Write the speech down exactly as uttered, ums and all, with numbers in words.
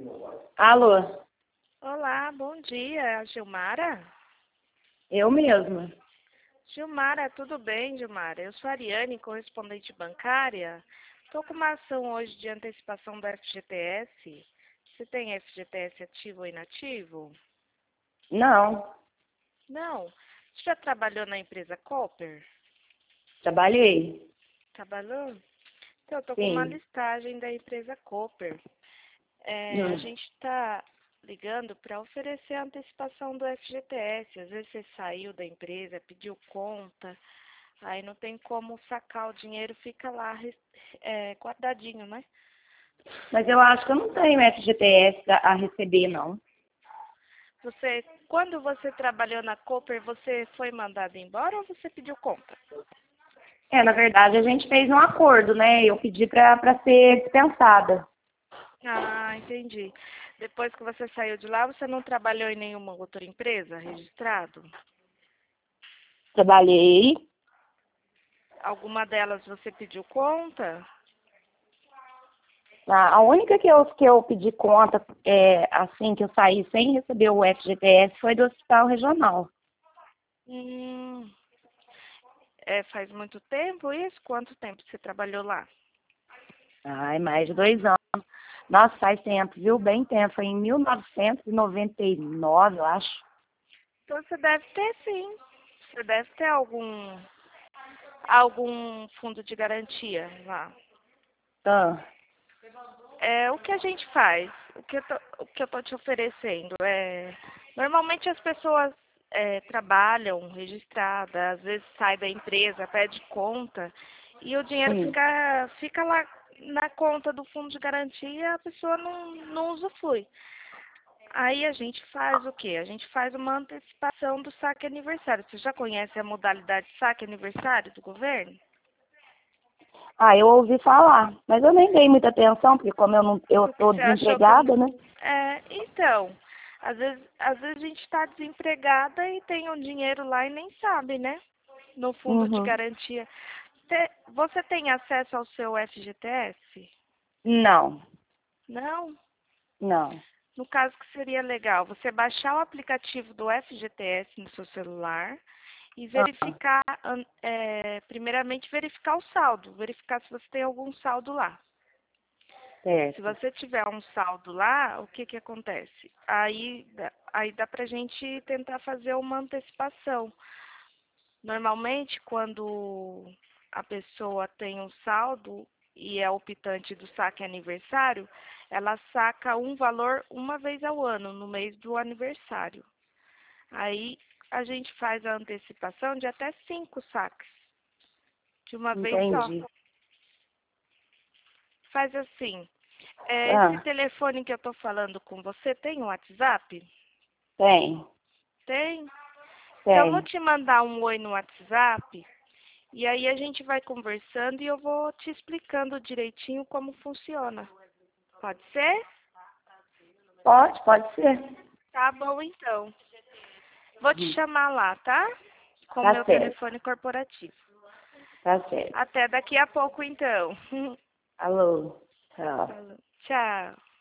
Alô, Olá, bom dia, Gilmara? eu mesma. Gilmara, tudo bem, Gilmara? Eu sou a Ariane, correspondente bancária. Estou com uma ação hoje de antecipação do F G T S. Você tem F G T S ativo ou inativo? Não, Não. Você já trabalhou na empresa Cooper? trabalhei. Trabalhou? Então, eu estou com uma Sim. listagem da empresa Cooper. É, a Hum. gente está ligando para oferecer a antecipação do F G T S. Às vezes você saiu da empresa, pediu conta, aí não tem como sacar o dinheiro, fica lá é, guardadinho, né? Mas eu acho que eu não tenho F G T S a a receber, não. Você, quando você trabalhou na Cooper, você foi mandado embora ou você pediu conta? É, na verdade, a gente fez um acordo, né? Eu pedi pra, pra ser dispensada. Ah, entendi. Depois que você saiu de lá, você não trabalhou em nenhuma outra empresa registrado? Trabalhei. Alguma delas você pediu conta? A a única que eu, que eu pedi conta, é, assim, que eu saí sem receber o F G T S foi do Hospital Regional. Hum, é, faz muito tempo isso? Quanto tempo você trabalhou lá? Ai, mais de dois anos. Nossa, faz tempo, viu? Bem tempo. Foi em mil novecentos e noventa e nove, eu acho. Então você deve ter sim. Você deve ter algum algum fundo de garantia lá. Ah, É o que a gente faz, o que eu tô, o que eu tô te oferecendo é normalmente as pessoas é, trabalham registradas, às vezes sai da empresa, pede conta e o dinheiro hum. fica fica lá na conta do fundo de garantia e a pessoa não, não usufrui. Aí a gente faz o quê? A gente faz uma antecipação do saque aniversário. Você já conhece a modalidade saque aniversário do governo? Ah, eu ouvi falar, mas eu nem dei muita atenção, porque como eu não, eu Porque tô você achou que... desempregada, né? É, então, às vezes, às vezes a gente está desempregada e tem um dinheiro lá e nem sabe, né? No fundo de Uhum. garantia. Te- Você tem acesso ao seu F G T S? Não, Não? não. No caso que seria legal, você baixar o aplicativo do F G T S no seu celular e Ah, verificar, an- é, primeiramente verificar o saldo, verificar se você tem algum saldo lá. Se certo. você tiver um saldo lá, o que que acontece? Aí, dá- aí dá pra gente tentar fazer uma antecipação. Normalmente, quando a pessoa tem um saldo e é optante do saque aniversário, ela saca um valor uma vez ao ano, no mês do aniversário. Aí a gente faz a antecipação de até cinco saques, de uma vez só. Entendi. Faz assim. É, esse Ah, telefone que eu estou falando com você tem um WhatsApp? tem, Tem? Então eu vou tem. te mandar um oi no WhatsApp e aí a gente vai conversando e eu vou te explicando direitinho como funciona. Pode ser? Pode, pode ser. Tá bom então. Vou te Uhum. chamar lá, tá? Com o Tá meu certo, telefone corporativo. tá certo. Até daqui a pouco então. Alô, tchau. Falou. Tchau.